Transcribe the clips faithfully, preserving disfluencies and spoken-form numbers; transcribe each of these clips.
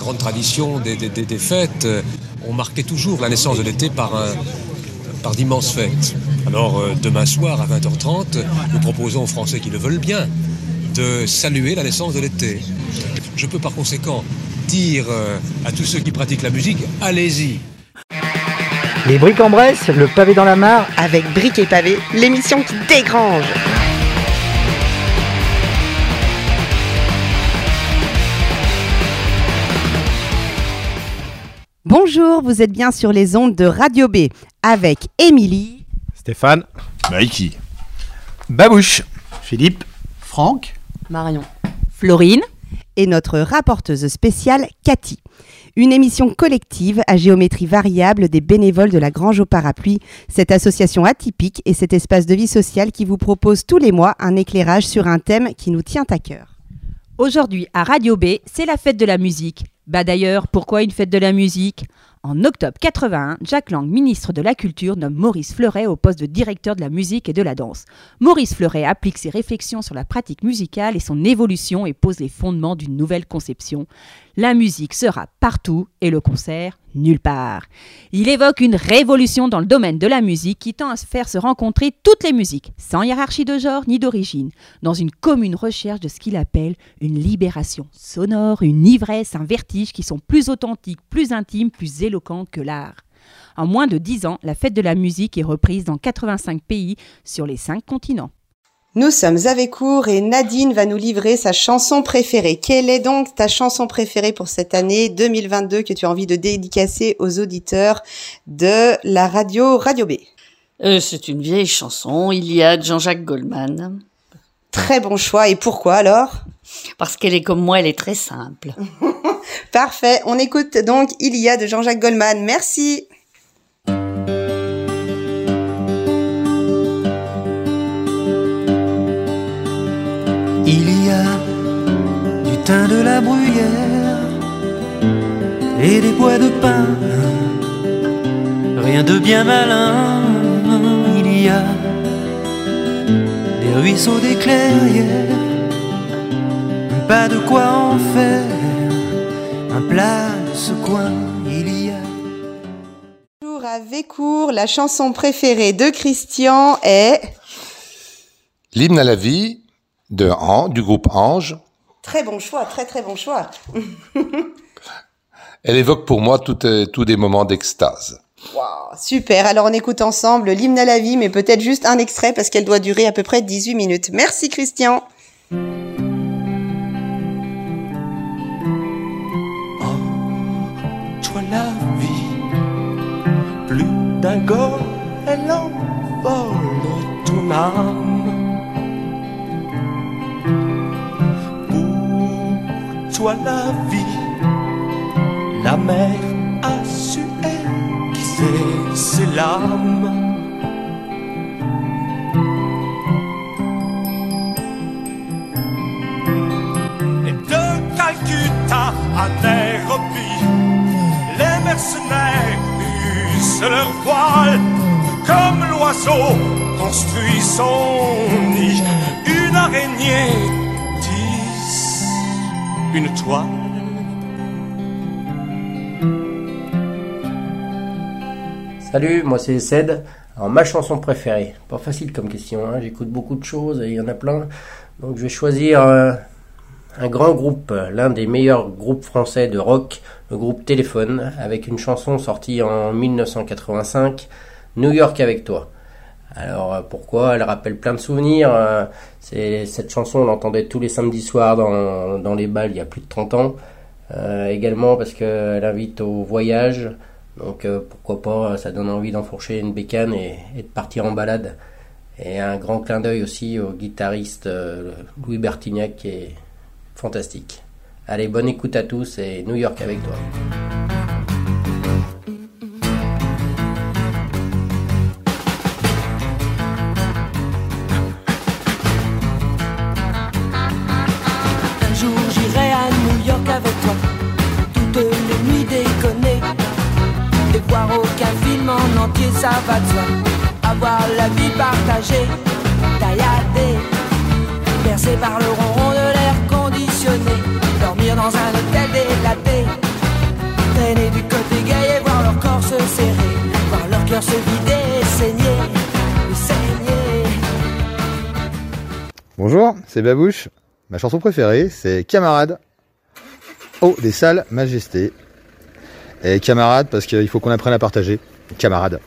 grande tradition des, des, des fêtes, euh, on marquait toujours la naissance de l'été par, un, par d'immenses fêtes. Alors euh, demain soir à vingt heures trente, nous proposons aux Français qui le veulent bien de saluer la naissance de l'été. Je peux par conséquent dire euh, à tous ceux qui pratiquent la musique, allez-y. Les briques en Bresse, le pavé dans la mare. Avec Briques et Pavés, l'émission qui dégrange. Bonjour, vous êtes bien sur les ondes de Radio B avec Émilie, Stéphane, Mikey, Babouche, Philippe, Franck, Marion, Florine et notre rapporteuse spéciale Cathy. Une émission collective à géométrie variable des bénévoles de la Grange au Parapluie, cette association atypique et cet espace de vie sociale qui vous propose tous les mois un éclairage sur un thème qui nous tient à cœur. Aujourd'hui à Radio B, c'est la fête de la musique. Bah d'ailleurs, pourquoi une fête de la musique ? En octobre quatre-vingt-un, Jack Lang, ministre de la Culture, nomme Maurice Fleuret au poste de directeur de la musique et de la danse. Maurice Fleuret applique ses réflexions sur la pratique musicale et son évolution et pose les fondements d'une nouvelle conception. La musique sera partout et le concert nulle part. Il évoque une révolution dans le domaine de la musique qui tend à faire se rencontrer toutes les musiques, sans hiérarchie de genre ni d'origine, dans une commune recherche de ce qu'il appelle une libération sonore, une ivresse, un vertige qui sont plus authentiques, plus intimes, plus éloquentes que l'art. En moins de dix ans, la fête de la musique est reprise dans quatre-vingt-cinq pays sur les cinq continents. Nous sommes à Vécourt et Nadine va nous livrer sa chanson préférée. Quelle est donc ta chanson préférée pour cette année deux mille vingt-deux que tu as envie de dédicacer aux auditeurs de la radio Radio B ? euh, C'est une vieille chanson, Iliade, Jean-Jacques Goldman. Très bon choix. Et pourquoi alors ? Parce qu'elle est comme moi, elle est très simple. Parfait. On écoute donc Iliade de Jean-Jacques Goldman. Merci. Il y a du thym, de la bruyère et des bois de pin, rien de bien malin. Il y a des ruisseaux, des clairières, pas de quoi en faire un plat de ce coin. Il y a toujours à Vécourt, la chanson préférée de Christian est L'hymne à la vie de An, du groupe Ange. Très bon choix, très très bon choix. Elle évoque pour moi tous tout des moments d'extase. Wow, super, alors on écoute ensemble l'hymne à la vie, mais peut-être juste un extrait parce qu'elle doit durer à peu près dix-huit minutes. Merci Christian. Toi la vie, plus d'un gars, elle envole ton âme. Pour toi la vie, la mer a su aiguiser ses lames. Et de Calcutta à Nairobi, les mercenaires usent leur voile, comme l'oiseau construit son nid, une araignée tisse une toile. Salut, moi c'est Ced. Alors ma chanson préférée, pas facile comme question, hein. J'écoute beaucoup de choses et il y en a plein, donc je vais choisir euh, un grand groupe, l'un des meilleurs groupes français de rock, le groupe Téléphone, avec une chanson sortie en dix-neuf cent quatre-vingt-cinq, New York avec toi. Alors pourquoi ? Elle rappelle plein de souvenirs. C'est, cette chanson, on l'entendait tous les samedis soirs dans, dans les bals il y a plus de trente ans. Euh, également parce qu'elle invite au voyage. Donc euh, pourquoi pas, ça donne envie d'enfourcher une bécane et, et de partir en balade. Et un grand clin d'œil aussi au guitariste euh, Louis Bertignac qui est fantastique. Allez, bonne écoute à tous et New York avec toi. Un jour j'irai à New York avec toi, toutes les nuits déconner, et voir aucun film en entier, ça va de soi. Avoir la vie partagée, tailladée, bercée par le ronron de l'air conditionné, dormir dans un hôtel délaté, c'est Babouche. Ma chanson préférée, c'est Camarade. Oh, des salles majestés. Et camarade, parce qu'il faut qu'on apprenne à partager. Camarade.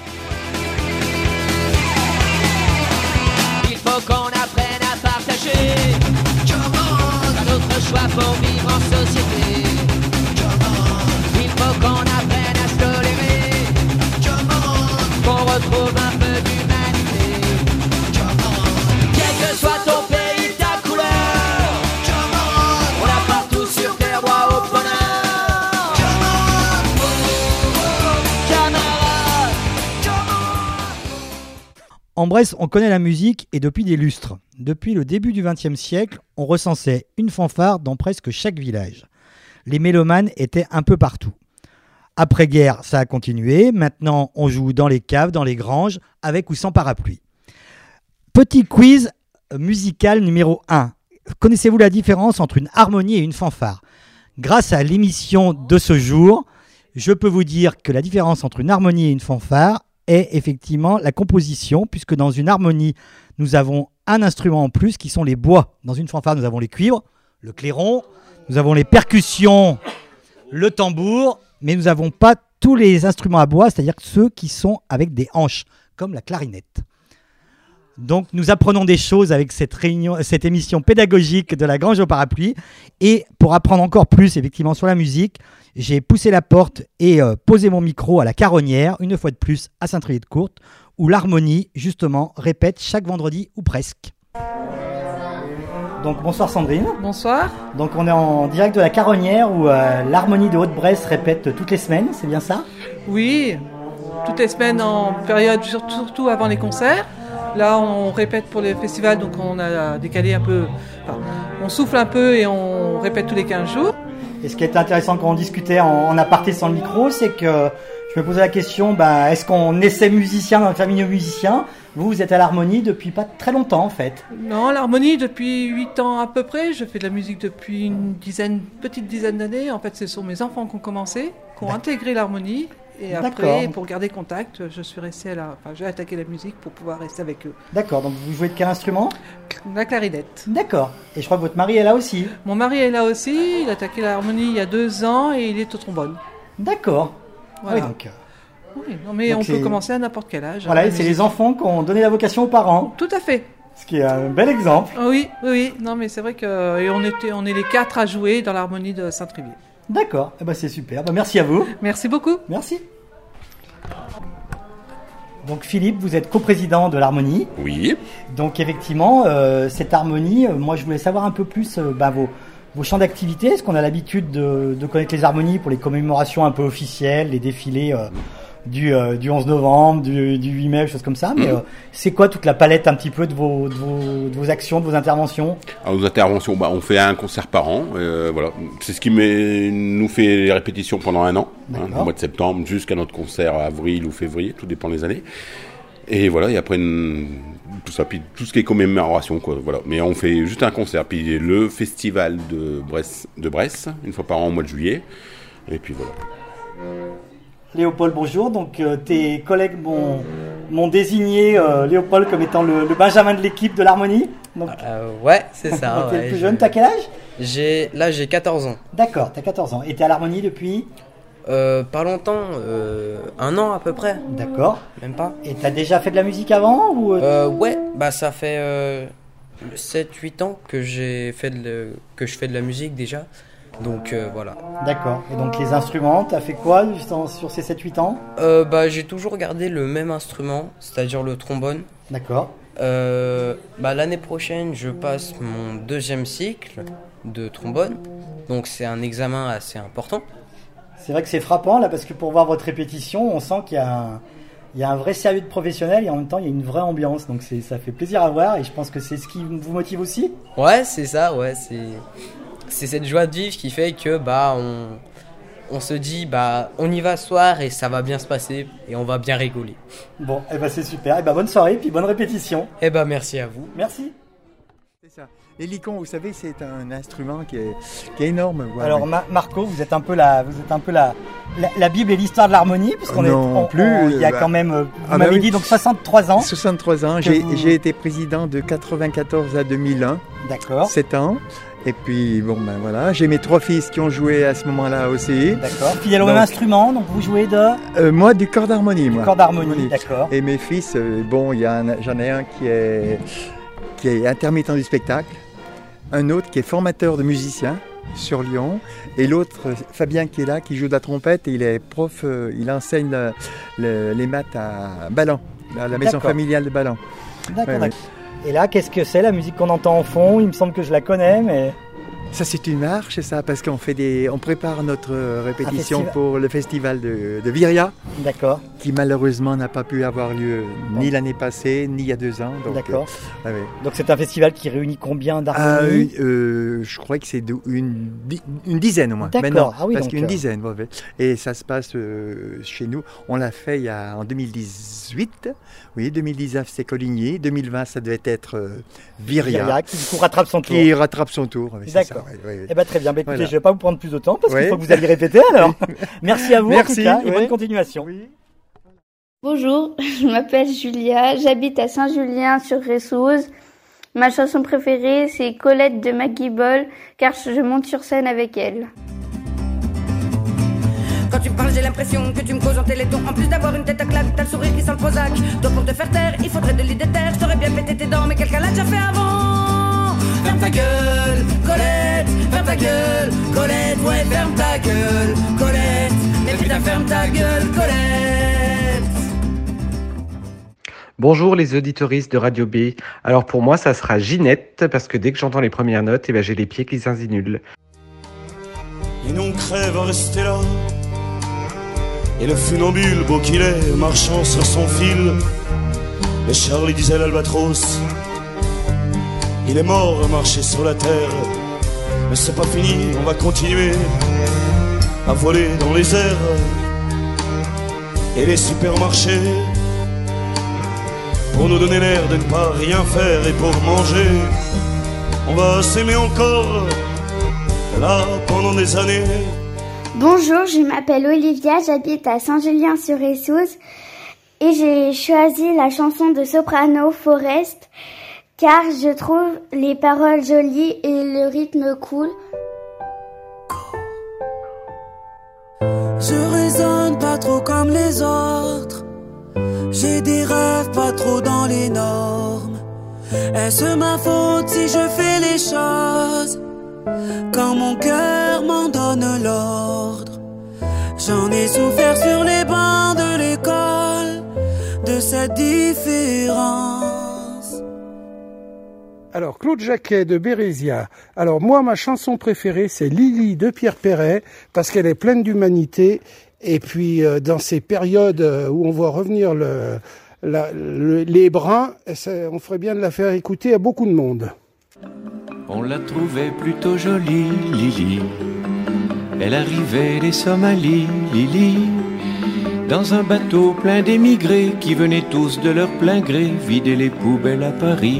Il faut qu'on apprenne à partager. Pas d'autre choix pour vivre en société. Il faut qu'on apprenne à se tolérer. Qu'on retrouve un peu d'humanité. Quel que soit ton pays, ta couleur, on a partout sur terre droit au bonheur. En Bresse, on connaît la musique et depuis des lustres. Depuis le début du vingtième siècle, on recensait une fanfare dans presque chaque village. Les mélomanes étaient un peu partout. Après-guerre, ça a continué. Maintenant, on joue dans les caves, dans les granges, avec ou sans parapluie. Petit quiz musical numéro un. Connaissez-vous la différence entre une harmonie et une fanfare ? Grâce à l'émission de ce jour, je peux vous dire que la différence entre une harmonie et une fanfare est effectivement la composition, puisque dans une harmonie, nous avons un instrument en plus qui sont les bois. Dans une fanfare, nous avons les cuivres, le clairon, nous avons les percussions, le tambour, mais nous n'avons pas tous les instruments à bois, c'est-à-dire ceux qui sont avec des hanches, comme la clarinette. Donc nous apprenons des choses avec cette, réunion, cette émission pédagogique de la Grange au Parapluie. Et pour apprendre encore plus effectivement sur la musique, j'ai poussé la porte et euh, posé mon micro à la Caronnière, une fois de plus à Saint-Trier-de-Courte, où l'harmonie justement répète chaque vendredi ou presque. Donc bonsoir Sandrine. Bonsoir. Donc on est en direct de la Caronnière où euh, l'harmonie de Haute-Bresse répète toutes les semaines, c'est bien ça ? Oui, toutes les semaines en période, surtout avant les concerts. Là, on répète pour les festivals, donc on a décalé un peu, enfin, on souffle un peu et on répète tous les quinze jours. Et ce qui est intéressant quand on discutait en, en aparté sans le micro, c'est que je me posais la question, bah, est-ce qu'on essaie musicien dans une famille de musiciens ? Vous, vous êtes à l'harmonie depuis pas très longtemps en fait. Non, l'harmonie depuis huit ans à peu près. Je fais de la musique depuis une dizaine, petite dizaine d'années. En fait, ce sont mes enfants qui ont commencé, qui ont intégré l'harmonie. Et après, D'accord. pour garder contact, je suis restée à la... enfin, j'ai attaqué la musique pour pouvoir rester avec eux. D'accord, donc vous jouez de quel instrument ? La clarinette. D'accord, et je crois que votre mari est là aussi. Mon mari est là aussi, il a attaqué l'harmonie il y a deux ans et il est au trombone. D'accord. Voilà. Ah oui, donc... Oui, non, mais donc on c'est... peut commencer à n'importe quel âge. Voilà, et c'est les enfants qui ont donné la vocation aux parents. Tout à fait. Ce qui est un bel exemple. Oui, oui, non mais c'est vrai que et on, était, on est les quatre à jouer dans l'harmonie de Saint-Trivier. D'accord, eh ben, c'est super, ben, merci à vous. Merci beaucoup. Merci. Donc Philippe, vous êtes coprésident de l'harmonie. Oui. Donc effectivement, euh, cette harmonie, euh, moi je voulais savoir un peu plus euh, ben, vos, vos champs d'activité. Est-ce qu'on a l'habitude de, de connaître les harmonies pour les commémorations un peu officielles, les défilés euh, du, euh, du onze novembre, du, du huit mai, choses comme ça. Mais mmh. euh, c'est quoi toute la palette un petit peu de vos, de vos, de vos actions, de vos interventions ? Alors, nos interventions, bah, on fait un concert par an. Euh, voilà. C'est ce qui met, nous fait les répétitions pendant un an, hein, au mois de septembre jusqu'à notre concert avril ou février, tout dépend des années. Et voilà, et après une, tout ça, puis tout ce qui est commémoration, quoi. Voilà. Mais on fait juste un concert, puis le festival de Bresse, de Bresse, une fois par an au mois de juillet. Et puis voilà. Léopold, bonjour. Donc, euh, tes collègues m'ont, m'ont désigné euh, Léopold comme étant le, le Benjamin de l'équipe de l'harmonie. Donc, euh, ouais, c'est ça. T'es ouais, le plus je... jeune, t'as quel âge ? j'ai, Là, j'ai quatorze ans. D'accord, t'as quatorze ans. Et t'es à l'harmonie depuis ? euh, Pas longtemps, euh, un an à peu près. D'accord. Même pas. Et t'as déjà fait de la musique avant ou... euh, Ouais, bah ça fait euh, sept huit ans que, j'ai fait de le... que je fais de la musique déjà. Donc euh, voilà. D'accord. Et donc les instruments, t'as fait quoi sur ces sept huit ans ? euh, bah, J'ai toujours gardé le même instrument, c'est-à-dire le trombone. D'accord. Euh, bah, l'année prochaine, je passe mon deuxième cycle de trombone. Donc c'est un examen assez important. C'est vrai que c'est frappant là, parce que pour voir votre répétition, on sent qu'il y a un, il y a un vrai sérieux de professionnel et en même temps il y a une vraie ambiance. Donc c'est, ça fait plaisir à voir et je pense que c'est ce qui vous motive aussi. Ouais, c'est ça, ouais, c'est... C'est cette joie de vivre qui fait que bah on, on se dit bah on y va ce soir et ça va bien se passer et on va bien rigoler. Bon, et eh ben c'est super. Et ben bonne soirée puis bonne répétition. Et ben merci à vous. Merci. C'est ça. L'hélicon, vous savez, c'est un instrument qui est, qui est énorme. Ouais, Alors ouais. Ma- Marco, vous êtes un peu la, vous êtes un peu la, la, la Bible et l'histoire de l'harmonie, puisqu'on non est on, plus. on, il y a bah, quand même, vous ah m'avez bah dit oui. donc soixante-trois ans. soixante-trois ans. J'ai, vous... j'ai été président de quatre-vingt-quatorze à deux mille un. D'accord. sept ans. Et puis bon ben voilà, j'ai mes trois fils qui ont joué à ce moment-là aussi. D'accord. Fidèle au même instrument, donc vous jouez de euh, Moi du corps d'harmonie, moi. Du corps d'harmonie, d'accord. Et mes fils, euh, bon, il y a un, j'en ai un qui est qui est intermittent du spectacle, un autre qui est formateur de musiciens sur Lyon, et l'autre Fabien qui est là, qui joue de la trompette, et il est prof, euh, il enseigne le, le, les maths à Ballan, à la maison D'accord. familiale de Ballan. D'accord, Ouais, d'accord. Et là, qu'est-ce que c'est la musique qu'on entend en fond? Il me semble que je la connais, mais... Ça, c'est une marche, ça, parce qu'on fait des, on prépare notre répétition festival. pour le festival de, de Viria. D'accord. Qui malheureusement n'a pas pu avoir lieu ni l'année passée, ni il y a deux ans. Donc, D'accord. euh, ouais, ouais. Donc c'est un festival qui réunit combien Ah, d'harmonies? une- euh, je crois que c'est de- une, di- une dizaine au moins. D'accord. Maintenant, Ah oui, parce donc, qu'une euh, dizaine. ouais, ouais. Et ça se passe euh, chez nous. On l'a fait il y a, en deux mille dix-huit. Oui, deux mille dix-neuf c'est Coligny. deux mille vingt ça devait être euh, Viria. Viria, qui du coup rattrape son tour. Qui rattrape son tour. oui, c'est D'accord. ça, ouais, ouais, ouais. Eh ben très bien. Bah, écoutez, Voilà. je vais pas vous prendre plus de temps parce Ouais. qu'il faut que vous alliez répéter alors. Merci à vous Merci, en tout cas et ouais. bonne continuation. Bonjour, je m'appelle Julia, j'habite à Saint-Julien-sur-Ressouze. Ma chanson préférée, c'est Colette de Maggie Ball, car je monte sur scène avec elle. Quand tu me parles, j'ai l'impression que tu me causes en téléthon. En plus d'avoir une tête à claque, t'as le sourire qui sent le Prozac. Toi, pour te faire taire, il faudrait de l'idée de terre. Je t'aurais bien pété tes dents, mais quelqu'un l'a déjà fait avant. Ferme ta gueule, Colette, ferme ta gueule, Colette, ouais, ferme ta gueule, Colette. Mais putain, ferme ta gueule, Colette. Bonjour les auditoristes de Radio B. Alors pour moi, ça sera Ginette, parce que dès que j'entends les premières notes, eh ben, j'ai les pieds qui s'insinulent. Et nous on crève à rester là. Et le funambule, beau qu'il est, marchant sur son fil. Et Charlie disait l'albatros, il est mort à marcher sur la terre. Mais c'est pas fini, on va continuer à voler dans les airs. Et les supermarchés, pour nous donner l'air de ne pas rien faire et pour manger, on va s'aimer encore, là, pendant des années. Bonjour, je m'appelle Olivia, j'habite à Saint-Julien-sur-Ressouze et j'ai choisi la chanson de Soprano Forest car je trouve les paroles jolies et le rythme cool. Je raisonne pas trop comme les autres. J'ai des rêves pas trop dans les normes. Est-ce ma faute si je fais les choses quand mon cœur m'en donne l'ordre? J'en ai souffert sur les bancs de l'école de cette différence. Alors, Claude Jacquet de Bérésia. Alors, moi, ma chanson préférée, c'est Lily de Pierre Perret, parce qu'elle est pleine d'humanité. Et puis, euh, dans ces périodes où on voit revenir le, la, le, les brins, ça, on ferait bien de la faire écouter à beaucoup de monde. On la trouvait plutôt jolie, Lily. Elle arrivait des Somalies, Lily, dans un bateau plein d'émigrés qui venaient tous de leur plein gré vider les poubelles à Paris.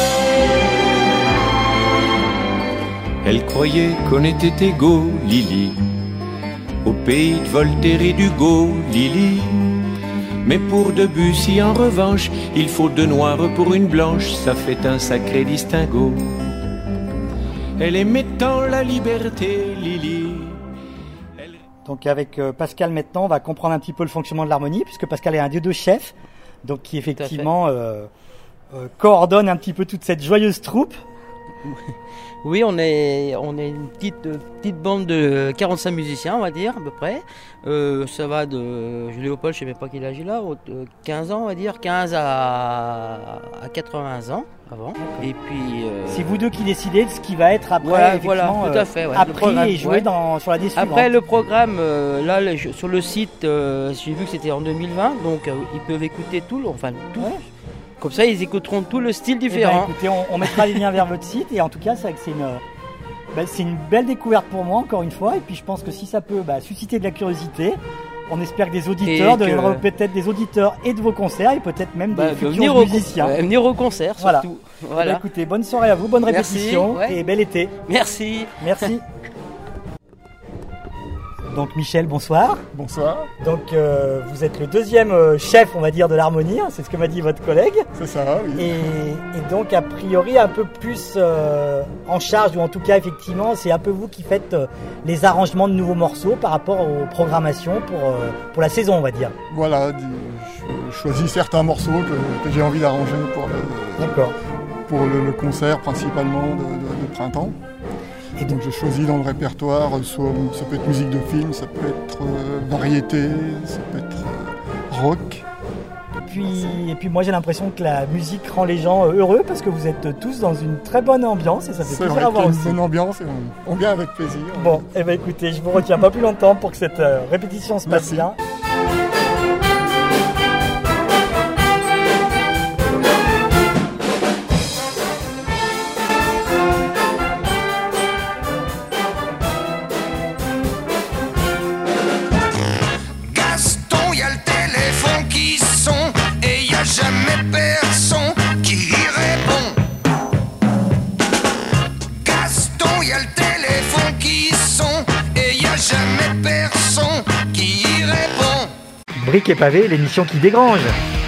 Elle croyait qu'on était égaux, Lily, au pays de Voltaire et d'Hugo, Lily. Mais pour Debussy, en revanche, il faut deux noirs pour une blanche, ça fait un sacré distinguo. Elle aimait tant la liberté, Lily. Donc avec euh, Pascal maintenant, on va comprendre un petit peu le fonctionnement de l'harmonie, puisque Pascal est un dieu de chef, donc qui effectivement euh, euh, coordonne un petit peu toute cette joyeuse troupe. Oui, on est, on est une petite, euh, petite bande de quarante-cinq musiciens, on va dire, à peu près. Euh, ça va de Léopold, je ne sais même pas quel âge il a, de quinze ans, on va dire, quinze à, à quatre-vingts ans avant. Et puis, euh... c'est vous deux qui décidez de ce qui va être après, voilà, effectivement, voilà, tout à fait, ouais. appris Le programme, et joué ouais. dans, sur la D suivante. Après, le programme, euh, là, le, sur le site, euh, j'ai vu que c'était en deux mille vingt, donc euh, ils peuvent écouter tout, enfin tout. Ouais. Comme ça, ils écouteront tout le style différent. Eh ben, écoutez, on, on mettra les liens vers votre site et en tout cas, c'est vrai que c'est une, bah, c'est une belle découverte pour moi, encore une fois. Et puis, je pense que si ça peut bah, susciter de la curiosité, on espère que des auditeurs, que... de, peut-être des auditeurs et de vos concerts et peut-être même bah, des futurs venir musiciens. Au, ouais, venir au concert, voilà. surtout. Voilà. Eh ben, écoutez, bonne soirée à vous, bonne Merci, répétition ouais. et bel été. Merci. Merci. Donc Michel, bonsoir. Bonsoir. Donc euh, vous êtes le deuxième euh, chef, on va dire, de l'harmonie, hein, c'est ce que m'a dit votre collègue. C'est ça, oui. Et, et donc a priori un peu plus euh, en charge, ou en tout cas effectivement, c'est un peu vous qui faites euh, les arrangements de nouveaux morceaux par rapport aux programmations pour, euh, pour la saison, on va dire. Voilà, je choisis certains morceaux que, que j'ai envie d'arranger pour le, D'accord. pour le, le concert principalement de, de, de printemps. Et donc je choisis dans le répertoire, soit ça peut être musique de film, ça peut être euh, variété, ça peut être euh, rock. Et puis, et puis moi j'ai l'impression que la musique rend les gens heureux parce que vous êtes tous dans une très bonne ambiance et ça fait C'est plaisir vrai à voir qu'il y a aussi. une bonne ambiance et on, on vient avec plaisir. Bon, et eh ben écoutez, je vous retiens pas plus longtemps pour que cette euh, répétition se passe Merci. bien. Jamais personne qui répond. Gaston, y a le téléphone qui sonne et y a jamais personne qui répond. Briques et pavés, l'émission qui dégrange.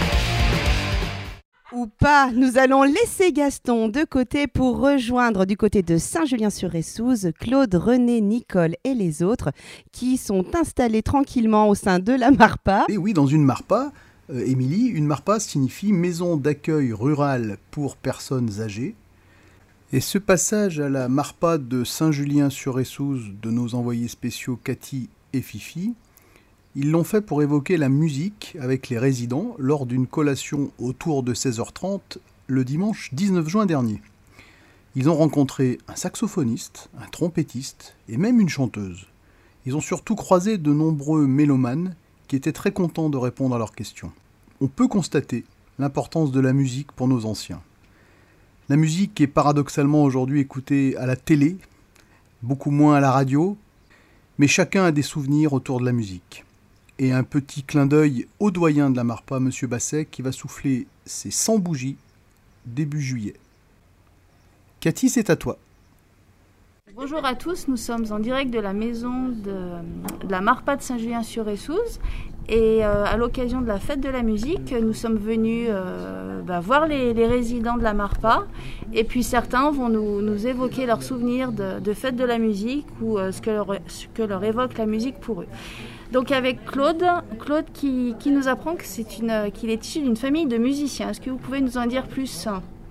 Ou pas, nous allons laisser Gaston de côté pour rejoindre du côté de Saint-Julien-sur-Ressouze Claude, René, Nicole et les autres qui sont installés tranquillement au sein de la MARPA. Et oui, dans une MARPA. Euh, Émilie, une MARPA signifie Maison d'accueil rural pour personnes âgées. Et ce passage à la MARPA de Saint-Julien-sur-Ressouze de nos envoyés spéciaux Cathy et Fifi, ils l'ont fait pour évoquer la musique avec les résidents lors d'une collation autour de seize heures trente le dimanche dix-neuf juin dernier. Ils ont rencontré un saxophoniste, un trompettiste et même une chanteuse. Ils ont surtout croisé de nombreux mélomanes qui étaient très contents de répondre à leurs questions. On peut constater l'importance de la musique pour nos anciens. La musique est paradoxalement aujourd'hui écoutée à la télé, beaucoup moins à la radio, mais chacun a des souvenirs autour de la musique. Et un petit clin d'œil au doyen de la MARPA, M. Basset, qui va souffler ses cent bougies début juillet. Cathy, c'est à toi. Bonjour à tous, nous sommes en direct de la maison de, de la MARPA de Saint-Julien-sur-Ressouze et euh, à l'occasion de la fête de la musique, nous sommes venus euh, bah, voir les, les résidents de la MARPA et puis certains vont nous, nous évoquer leurs souvenirs de, de fête de la musique ou euh, ce, que leur, ce que leur évoque la musique pour eux. Donc avec Claude, Claude qui, qui nous apprend que c'est une, qu'il est issu d'une famille de musiciens. Est-ce que vous pouvez nous en dire plus ?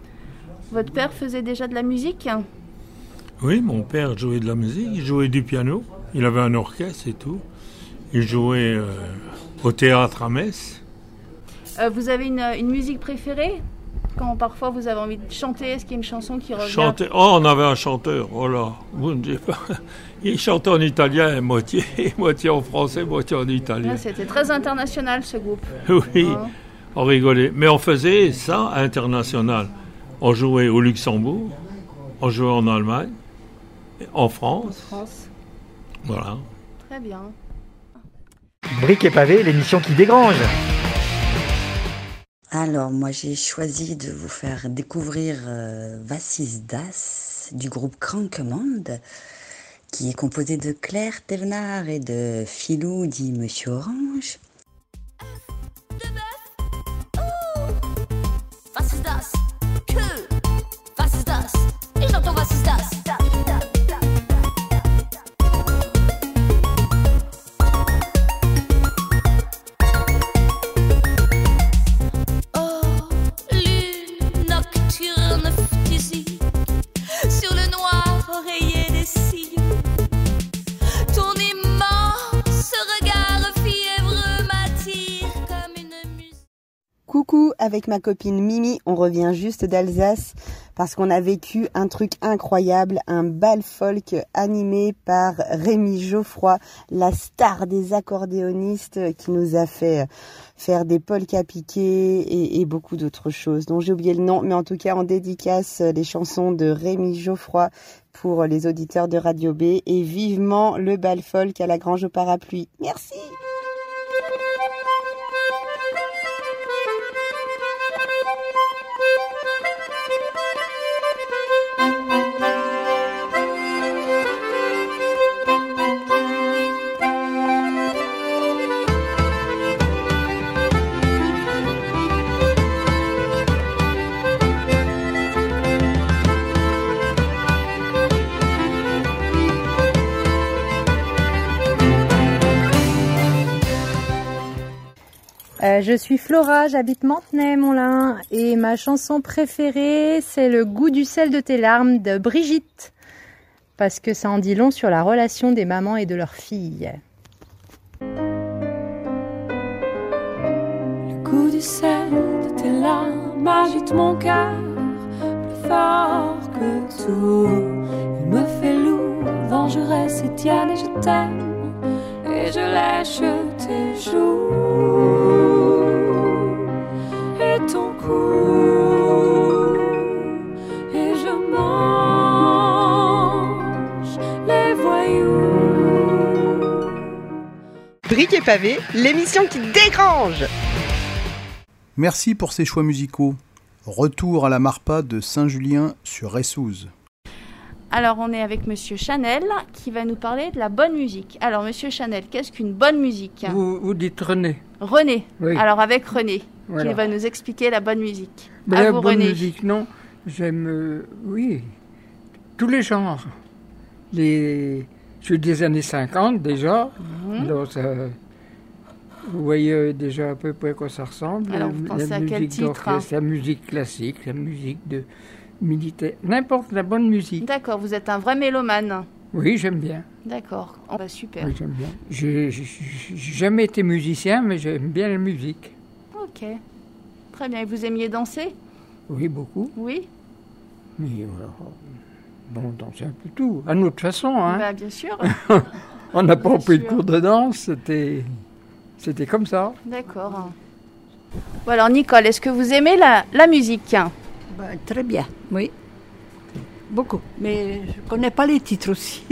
Votre père faisait déjà de la musique ? Oui, mon père jouait de la musique, il jouait du piano, il avait un orchestre et tout. Il jouait euh, au théâtre à Metz. Euh, vous avez une, une musique préférée ? Quand parfois vous avez envie de chanter, est-ce qu'il y a une chanson qui revient ? Chanter. Oh, on avait un chanteur, oh là, vous ne dites pas. Il chantait en italien, moitié, moitié en français, moitié en italien. Ah, c'était très international ce groupe. Oui, oh. On rigolait. Mais on faisait ça international. On jouait au Luxembourg, on jouait en Allemagne, en France. En France. Voilà. Très bien. Briques et pavés, l'émission qui dégrange. Alors, moi, j'ai choisi de vous faire découvrir euh, Vassis Das du groupe Crankemand, qui est composé de Claire Thévenard et de Philou, dit Monsieur Orange. Vassis Das, que Vassis Das, et j'entends Vassis Das. Sur le noir oreiller des sillons, ton immense regard fiévreux m'attire comme une musique. Coucou, avec ma copine Mimi, on revient juste d'Alsace parce qu'on a vécu un truc incroyable, un bal folk animé par Rémi Geoffroy, la star des accordéonistes qui nous a fait faire des polkas piqués et, et beaucoup d'autres choses dont j'ai oublié le nom, mais en tout cas on dédicace les chansons de Rémi Geoffroy pour les auditeurs de Radio B et vivement le bal folk à la Grange au Parapluie. Merci. Euh, je suis Flora, j'habite Mantenay-Montlin et ma chanson préférée c'est Le goût du sel de tes larmes de Brigitte parce que ça en dit long sur la relation des mamans et de leurs filles. Le goût du sel de tes larmes agite mon cœur plus fort que tout. Il me fait lourd, vengeresse et tienne et je t'aime et je lèche tes joues et ton cou et je mange les voyous. Briques et pavés, l'émission qui dégrange. Merci pour ces choix musicaux. Retour à la Marpa de Saint-Julien-sur-Ressouze. Alors, on est avec Monsieur Chanel qui va nous parler de la bonne musique. Alors, Monsieur Chanel, qu'est-ce qu'une bonne musique ? Vous, vous dites René. René. Oui. Alors, avec René, voilà. qui va nous expliquer la bonne musique. Mais à la vous, bonne René. musique, non. J'aime, euh, oui, tous les genres. Les... Je suis des années cinquante déjà. Mhm. Donc, ça... Vous voyez déjà à peu près à quoi ça ressemble. Alors, vous la, pensez la à quel musique titre, d'orchestre, hein ? la musique classique, la musique de militaire, n'importe la bonne musique. D'accord, vous êtes un vrai mélomane. Oui, j'aime bien. D'accord, oh, bah, super. Oui, j'aime bien. J'ai j'ai- j'ai jamais été musicien, mais j'aime bien la musique. Ok, très bien. Et vous aimiez danser ? Oui, beaucoup. Oui. Mais voilà. Bon, on dansait un peu tout, à notre façon. Hein. Bah, bien sûr. On n'a pas Bien pris de sûr. cours de danse, c'était c'était comme ça. D'accord. Bon, alors, Nicole, est-ce que vous aimez la, la musique ? Bah, très bien, oui. Beaucoup. Mais je ne connais pas les titres aussi.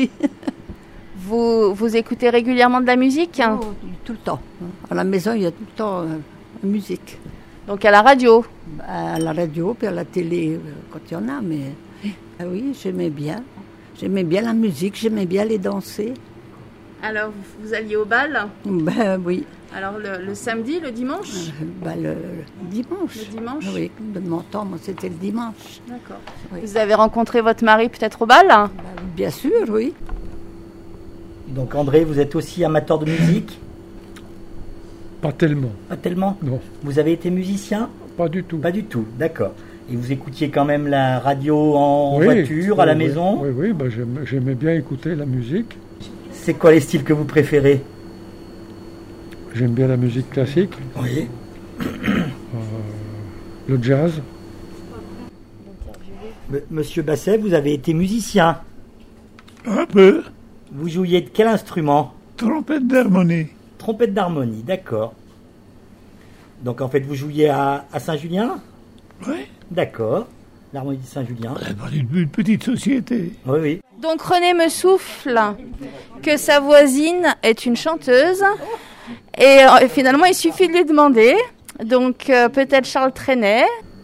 Vous, vous écoutez régulièrement de la musique ? Oh, tout le temps. À la maison, il y a tout le temps euh, musique. Donc à la radio ? À la radio, puis à la télé, euh, quand il y en a. Mais ah oui, j'aimais bien. J'aimais bien la musique, j'aimais bien les danser. Alors, vous, vous alliez au bal ? Ben oui. Alors, le, le samedi, le dimanche ? Ben, le, le dimanche. Le dimanche ? Oui, de mon temps, moi, c'était le dimanche. D'accord. Oui. Vous avez rencontré votre mari peut-être au bal ? Ben, bien sûr, oui. Donc André, vous êtes aussi amateur de musique ? Pas tellement. Pas tellement ? Non. Vous avez été musicien ? Pas du tout. Pas du tout, d'accord. Et vous écoutiez quand même la radio en Oui, voiture, à la oui, maison ? Oui, oui, bah, j'aime- j'aimais bien écouter la musique. C'est quoi les styles que vous préférez ? J'aime bien la musique classique. Oui. Euh, le jazz. M- Monsieur Basset, vous avez été musicien. Un peu. Vous jouiez de quel instrument ? Trompette d'harmonie. Trompette d'harmonie, d'accord. Donc en fait, vous jouiez à, à Saint-Julien ? Oui. D'accord. L'harmonie de Saint-Julien. Une, une petite société. Oui, oui. Donc René me souffle que sa voisine est une chanteuse. Et euh, finalement, il suffit de lui demander. Donc euh, peut-être Charles Trenet.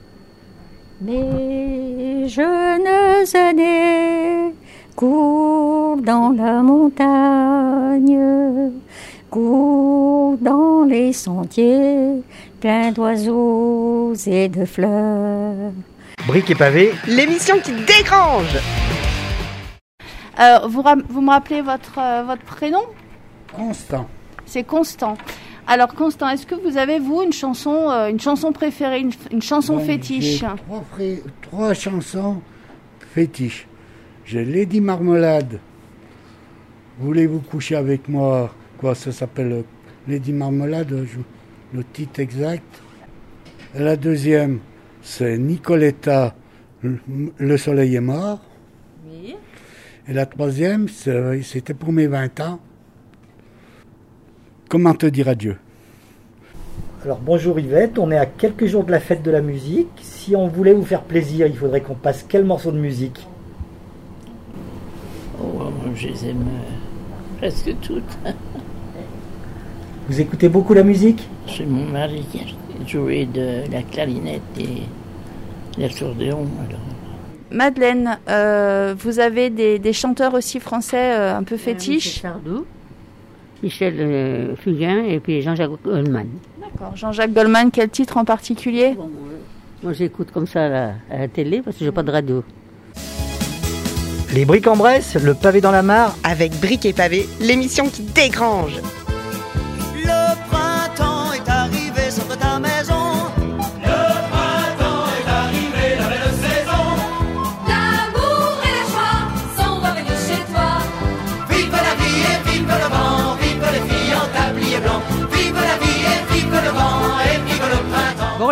Mes jeunes années courent dans la montagne, courent dans les sentiers, pleins d'oiseaux et de fleurs. Briques et pavés. L'émission qui dégrange. Euh, vous, ra- vous me rappelez votre, euh, votre prénom ? Constant. C'est Constant. Alors Constant, est-ce que vous avez, vous, une chanson, euh, une chanson préférée, une, une chanson Ben, fétiche ? j'ai trois, fré- trois chansons fétiches. J'ai Lady Marmelade. Voulez-vous coucher avec moi? Quoi, ça s'appelle Lady Marmelade, je- le titre exact. Et la deuxième, c'est Nicoletta, Le- Le soleil est mort. Oui. Et la troisième, c'est- c'était pour mes vingt ans. Comment te dire adieu? Alors bonjour Yvette, on est à quelques jours de la fête de la musique. Si on voulait vous faire plaisir, il faudrait qu'on passe quel morceau de musique ? Oh, je les aime euh, presque toutes. Vous écoutez beaucoup la musique ? C'est mon mari qui a joué de la clarinette et l'accordéon. Alors. Madeleine, euh, vous avez des, des chanteurs aussi français euh, un peu fétiches ? Michel Sardou, Michel euh, Fugain et puis Jean-Jacques Goldman. D'accord. Jean-Jacques Goldman, quel titre en particulier ? Moi j'écoute comme ça à la, à la télé parce que j'ai pas de radio. Les Briques en Bresse, le pavé dans la mare. Avec Briques et pavés, l'émission qui dégrange. Le printemps est arrivé sans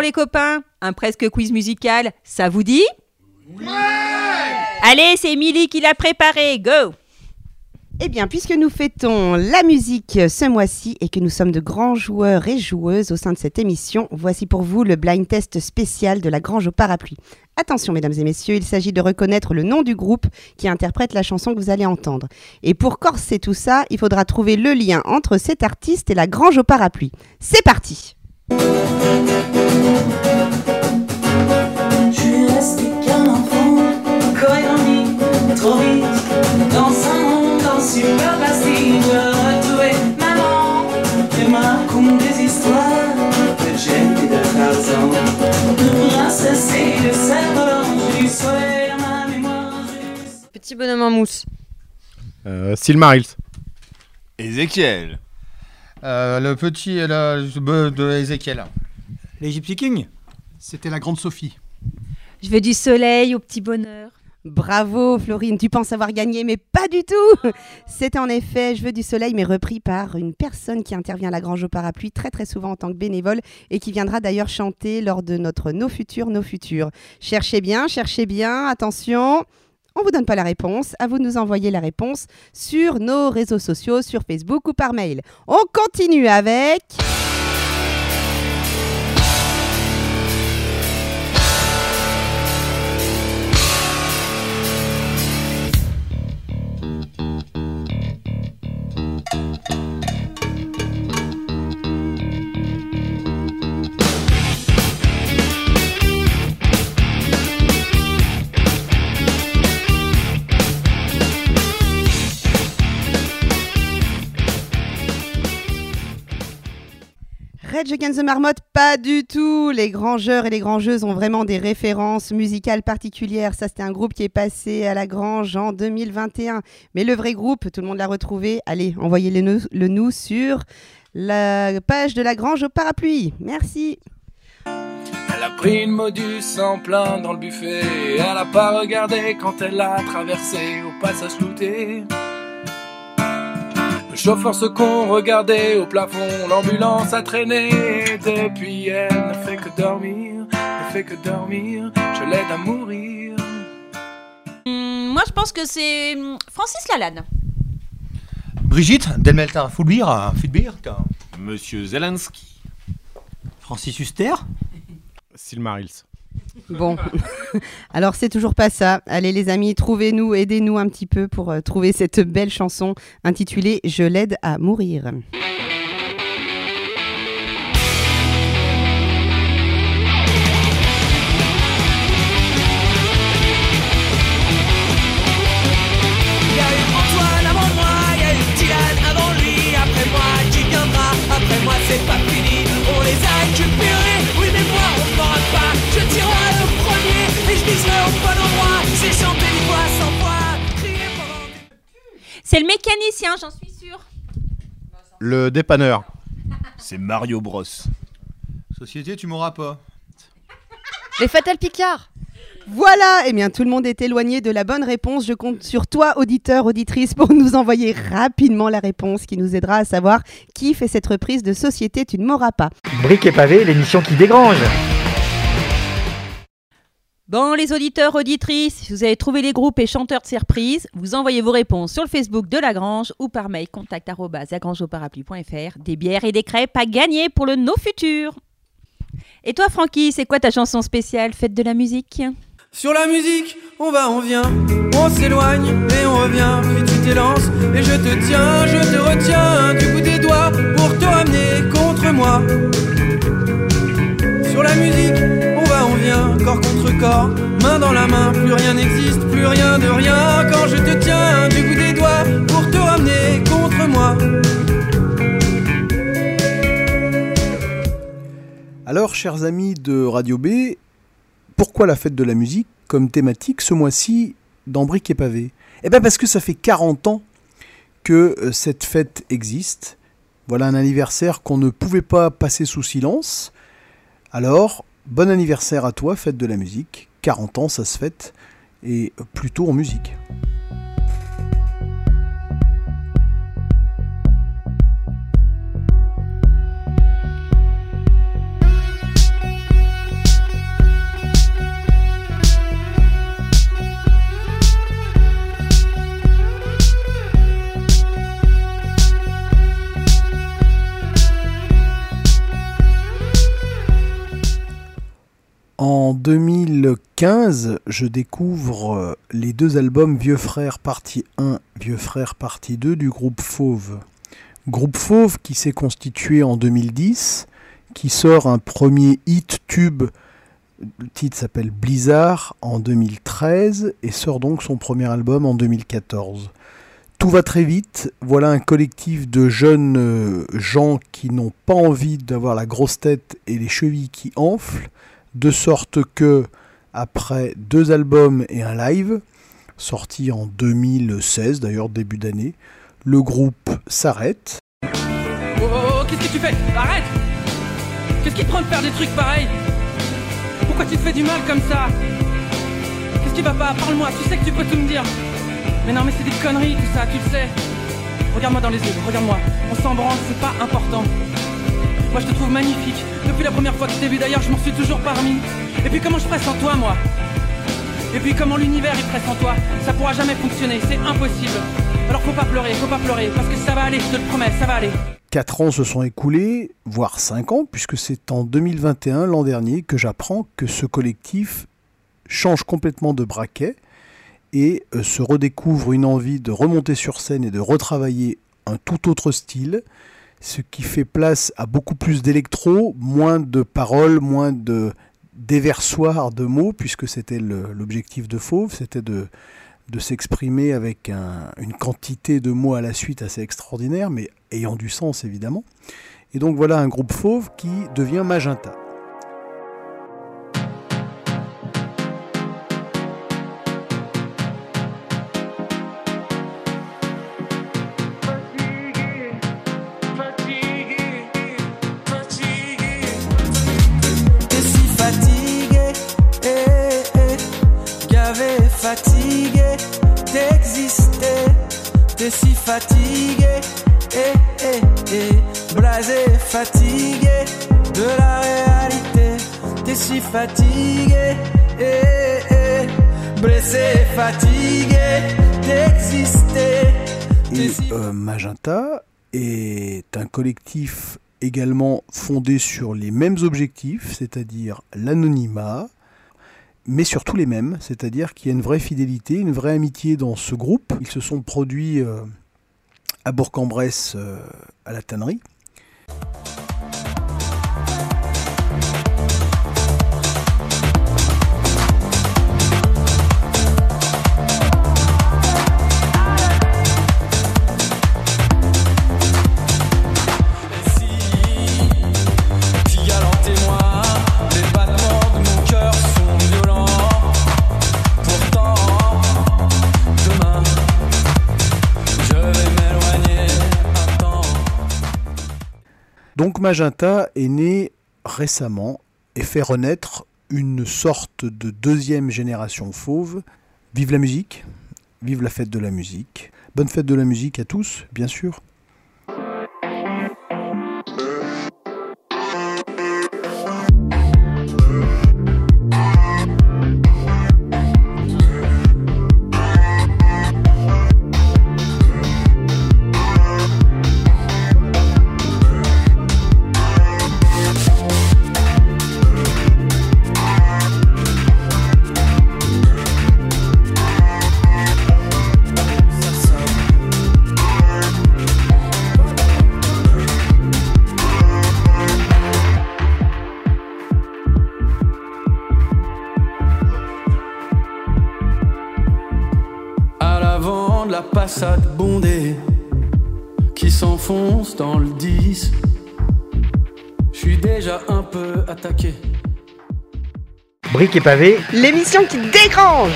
les copains, un presque quiz musical, ça vous dit ? Ouais ! Allez, c'est Émilie qui l'a préparé, go ! Eh bien, puisque nous fêtons la musique ce mois-ci et que nous sommes de grands joueurs et joueuses au sein de cette émission, voici pour vous le blind test spécial de la Grange au Parapluie. Attention, mesdames et messieurs, il s'agit de reconnaître le nom du groupe qui interprète la chanson que vous allez entendre. Et pour corser tout ça, il faudra trouver le lien entre cet artiste et la Grange au Parapluie. C'est parti! Je suis resté qu'un enfant, encore grandi, trop vite, dans un monde en super plastique. Je retrouvais maman, qui me raconte des histoires de Jane et de Tarzan, de princesse et de cerf-volant, du soleil dans ma mémoire. Petit bonhomme en mousse. Euh, Silmarils. Ézéchiel. Euh, le petit là, de Ézéchiel. Les Gypsy Kings. C'était la Grande Sophie. Je veux du soleil au petit bonheur. Bravo Florine, tu penses avoir gagné, mais pas du tout. C'était en effet Je veux du soleil, mais repris par une personne qui intervient à la Grange au Parapluie très très souvent en tant que bénévole et qui viendra d'ailleurs chanter lors de notre Nos Futurs, Nos Futurs. Cherchez bien, cherchez bien, attention. On ne vous donne pas la réponse, à vous de nous envoyer la réponse sur nos réseaux sociaux, sur Facebook ou par mail. On continue avec... Rage Against the Marmotte, pas du tout. Les grangeurs et les grangeuses ont vraiment des références musicales particulières. Ça, c'était un groupe qui est passé à la Grange en deux mille vingt et un. Mais le vrai groupe, tout le monde l'a retrouvé. Allez, envoyez-le nous, le nous sur la page de la Grange au Parapluie. Merci. Elle a pris une modus en plein dans le buffet. Elle a pas regardé quand elle a traversé au passage flouté. Le chauffeur se con regardait au plafond, l'ambulance a traîné. Depuis elle ne fait que dormir, ne fait que dormir, je l'aide à mourir. Hum, moi je pense que c'est Francis Lalanne. Brigitte Delmelta Fulbir, Fulbir. Monsieur Zelensky. Francis Huster. Silmarils. Bon, alors c'est toujours pas ça. Allez les amis, trouvez-nous, aidez-nous un petit peu pour euh, trouver cette belle chanson intitulée « Je l'aide à mourir ». Après moi c'est pas fini, on les a récupérés. Oui mais moi on m'aura pas, je tirerai le premier et je viserai au bon endroit. J'ai chanté une fois, cent fois, crié pendant... C'est le mécanicien, j'en suis sûr. Le dépanneur. C'est Mario Bros. Société, tu m'auras pas. Les Fatal Picard. Voilà, eh bien tout le monde est éloigné de la bonne réponse. Je compte sur toi, auditeur, auditrice, pour nous envoyer rapidement la réponse qui nous aidera à savoir qui fait cette reprise de Société, tu ne m'auras pas. Briques et pavés, l'émission qui dégrange. Bon, les auditeurs, auditrices, si vous avez trouvé les groupes et chanteurs de ces reprises, vous envoyez vos réponses sur le Facebook de La Grange ou par mail contact arobase lagrangeauparapluie point fr. Des bières et des crêpes à gagner pour le Nos Futurs. Et toi, Francky, c'est quoi ta chanson spéciale, fête de la musique ? Sur la musique, on va, on vient, on s'éloigne et on revient. Puis tu t'élances et je te tiens, je te retiens du bout des doigts pour te ramener contre moi. Sur la musique, on va, on vient, corps contre corps, main dans la main, plus rien n'existe, plus rien de rien. Quand je te tiens du bout des doigts pour te ramener contre moi. Alors, chers amis de Radio B, pourquoi la fête de la musique comme thématique ce mois-ci dans Briques et Pavés ? Eh bien parce que ça fait quarante ans que euh, cette fête existe. Voilà un anniversaire qu'on ne pouvait pas passer sous silence. Alors, bon anniversaire à toi, fête de la musique. quarante ans, ça se fête, et plutôt en musique. En deux mille quinze, je découvre les deux albums Vieux Frères partie un, Vieux Frères partie deux du groupe Fauve. Groupe Fauve qui s'est constitué en deux mille dix, qui sort un premier hit tube, le titre s'appelle Blizzard, en deux mille treize et sort donc son premier album en deux mille quatorze. Tout va très vite, voilà un collectif de jeunes euh, gens qui n'ont pas envie d'avoir la grosse tête et les chevilles qui enflent, de sorte que, après deux albums et un live, sorti en deux mille seize d'ailleurs, début d'année, le groupe s'arrête. Oh, oh, oh, qu'est-ce que tu fais? Arrête! Qu'est-ce qui te prend de faire des trucs pareils? Pourquoi tu te fais du mal comme ça? Qu'est-ce qui va pas? Parle-moi, tu sais que tu peux tout me dire. Mais non, mais c'est des conneries tout ça, tu le sais. Regarde-moi dans les yeux, regarde-moi. On s'en branle, c'est pas important. Moi je te trouve magnifique. Depuis la première fois que je t'ai vu d'ailleurs, je m'en suis toujours pas remis. Et puis comment je ferais sans toi, moi? Et puis comment l'univers il ferait sans toi? Ça pourra jamais fonctionner, c'est impossible. Alors faut pas pleurer, faut pas pleurer, parce que ça va aller, je te le promets, ça va aller. Quatre ans se sont écoulés, voire cinq ans, puisque c'est en deux mille vingt et un, l'an dernier, que j'apprends que ce collectif change complètement de braquet et euh, se redécouvre une envie de remonter sur scène et de retravailler un tout autre style, ce qui fait place à beaucoup plus d'électro, moins de paroles, moins de déversoirs de mots, puisque c'était le, l'objectif de Fauve, c'était de, de s'exprimer avec un, une quantité de mots à la suite assez extraordinaire, mais ayant du sens évidemment. Et donc voilà un groupe Fauve qui devient Magenta. Fatigué d'exister, t'es si fatigué, eh, eh, eh, blasé, fatigué de la réalité, t'es si fatigué, eh, eh, blessé, fatigué d'exister. Et euh, Magenta est un collectif également fondé sur les mêmes objectifs, c'est-à-dire l'anonymat, mais surtout les mêmes, c'est-à-dire qu'il y a une vraie fidélité, une vraie amitié dans ce groupe. Ils se sont produits euh, à Bourg-en-Bresse, euh, à la tannerie. Donc Magenta est né récemment et fait renaître une sorte de deuxième génération Fauve. Vive la musique, vive la fête de la musique. Bonne fête de la musique à tous, bien sûr. Passade bondée qui s'enfonce dans le dix. Je suis déjà un peu attaqué. Briques et pavés, l'émission qui dégrange.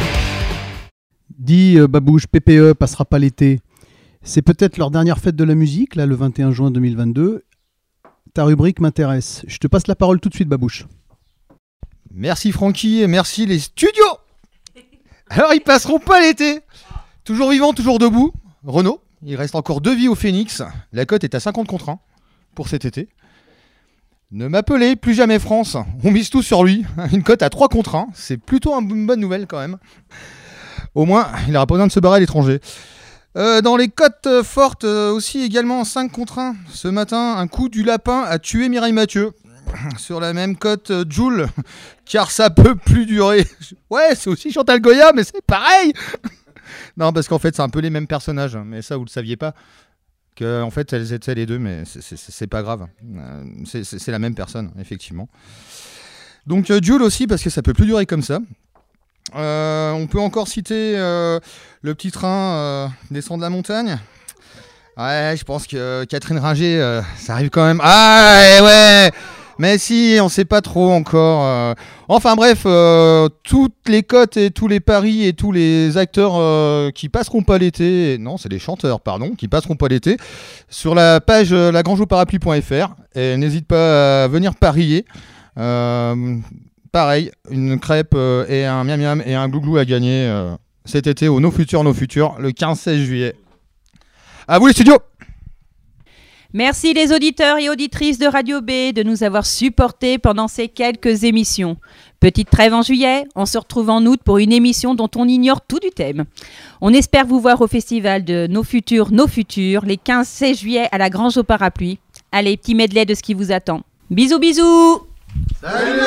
Dit euh, Babouche, P P E passera pas l'été. C'est peut-être leur dernière fête de la musique, là, le vingt et un juin deux mille vingt-deux. Ta rubrique m'intéresse. Je te passe la parole tout de suite, Babouche. Merci Francky et merci les studios. Alors ils passeront pas l'été. Toujours vivant, toujours debout. Renaud, il reste encore deux vies au Phoenix. La cote est à cinquante contre un pour cet été. Ne m'appelez plus jamais France. On mise tout sur lui. Une cote à trois contre un. C'est plutôt une bonne nouvelle quand même. Au moins, il n'aura pas besoin de se barrer à l'étranger. Euh, dans les cotes fortes euh, aussi également cinq contre un. Ce matin, un coup du lapin a tué Mireille Mathieu. sur la même cote euh, Jul, car ça peut plus durer. Ouais, c'est aussi Chantal Goya, mais c'est pareil. Non, parce qu'en fait, c'est un peu les mêmes personnages, mais ça, vous le saviez pas. Que, en fait, elles étaient les deux, mais c'est, c'est, c'est pas grave. Euh, c'est, c'est, c'est la même personne, effectivement. Donc, euh, Jul aussi, parce que ça peut plus durer comme ça. Euh, on peut encore citer euh, le petit train euh, descend de la montagne. Ouais, je pense que Catherine Ringer, euh, ça arrive quand même. Ah ouais, ouais. Mais si, on sait pas trop encore. Euh... Enfin bref, euh, toutes les cotes et tous les paris et tous les acteurs euh, qui passeront pas l'été, non, c'est les chanteurs, pardon, qui passeront pas l'été, sur la page euh, lagrangeauparapluie point f r. Et n'hésite pas à venir parier. Euh, pareil, une crêpe euh, et un miam miam et un glouglou à gagner euh, cet été au Nos Futurs, Nos Futurs, le quinze seize juillet. À vous les studios! Merci les auditeurs et auditrices de Radio B de nous avoir supportés pendant ces quelques émissions. Petite trêve en juillet, on se retrouve en août pour une émission dont on ignore tout du thème. On espère vous voir au festival de Nos Futurs, Nos Futurs, les quinze seize juillet à la Grange au Parapluie. Allez, petit medley de ce qui vous attend. Bisous, bisous! Salut!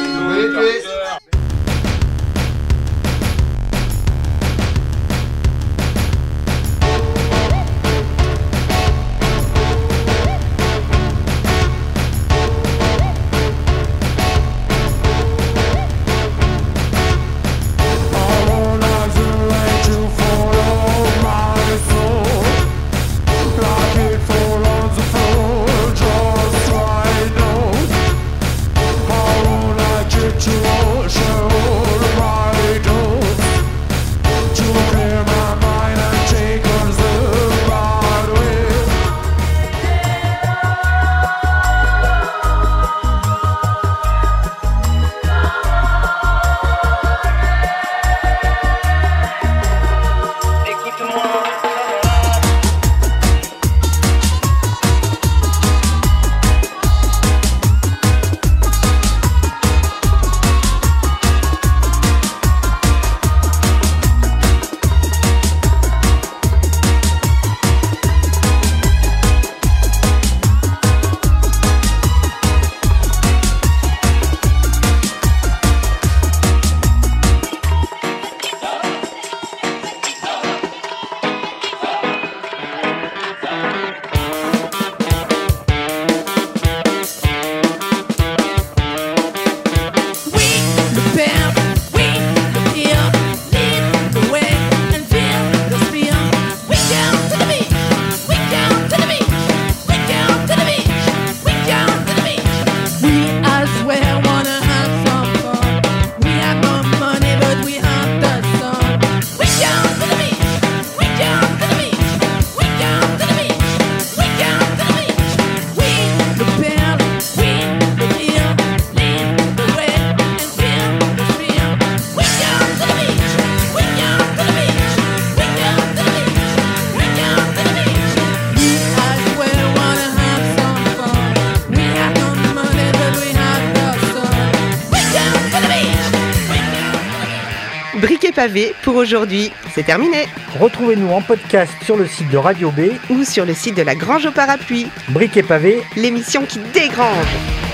Briquet pavé pour aujourd'hui, c'est terminé. Retrouvez-nous en podcast sur le site de Radio B ou sur le site de la Grange au Parapluie. Briquet pavé, l'émission qui dégrange.